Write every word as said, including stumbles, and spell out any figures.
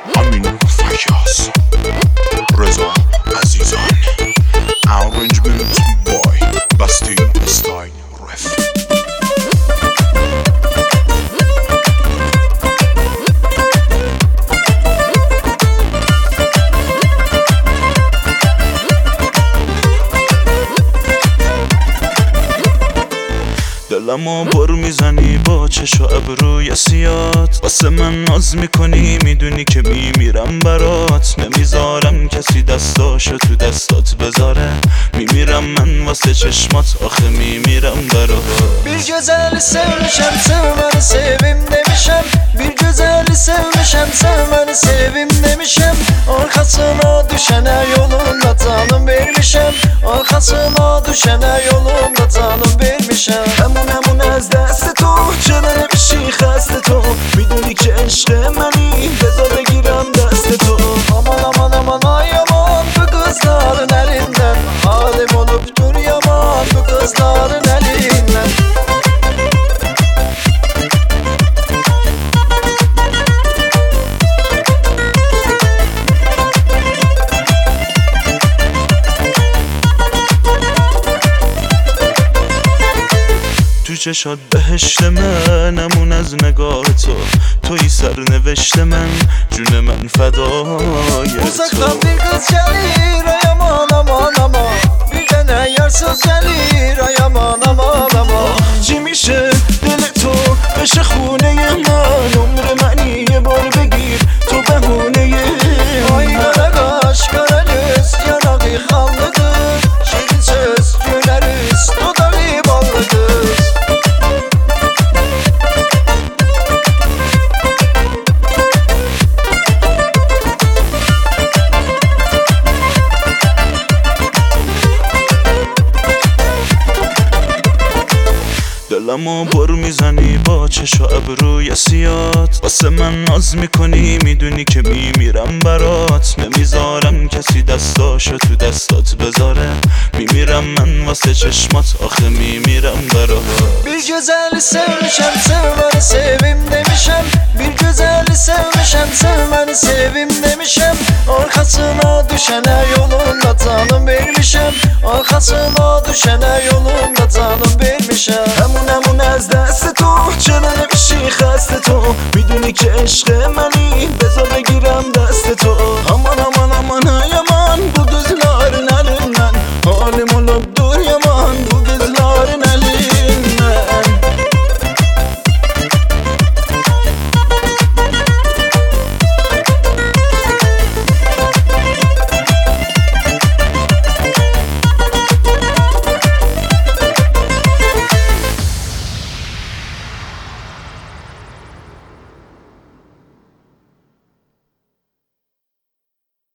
امین فیاض، رضا عزیزان، Arrangement بای بستی استایل رف. دلمو بر میزنی با چش و ابروی سیات، واسه من ناز میکنی میدونی که میمیرم برات. نمیذارم کسی دستاشو تو دستات بذاره، میمیرم من واسه چشمات، آخه میمیرم برات. Bir güzeli sevmişem sevmeni sevim demişem. Bir güzeli sevmişem sevmeni sevim demişem. Arkasına düşene yolunda tanım vermişem. Arkasına düşene yolunda tanım vermişem. همون همون از دست تو شدن بشی خسته تو، میدونی که عشق منی بذار بگیرم دست تو. Aman aman aman ay aman bu kızların elinden، halim olup dur yaman bu kızların elinden. تو چشات بهشت منمون از نگاه تو، توی سرنوشت من جون من فدای تو. Uzaktan bir kız gelir ay aman aman aman، bir tane yarsız gelir ay aman aman aman. چی میشه دل تو بشه خونه من، عمر منی یه بار بگیر تو بهونه Ay من. kara kaş kara göz yanağı kanlıdır، şirin söz güleriz dudağı ballıdır. دلمو بر میزنی با چش و ابروی سیات، واسه من ناز میکنی میدونی که میمیرم برات. نمیذارم کسی دستاشو تو دستات بذاره، میمیرم من واسه چشمات، آخه میمیرم برات. Bir güzeli sevmişem sevmeni sevim demişem. Bir güzeli sevmişem sevmeni sevim demişem. Arkasına düşene yolunda tanım vermişem. Arkasına düşene yolunda tanım vermişem. همون همون از دست تو شدن بشی خسته تو، میدونی که عشق منی بذار بگیرم دست تو. امان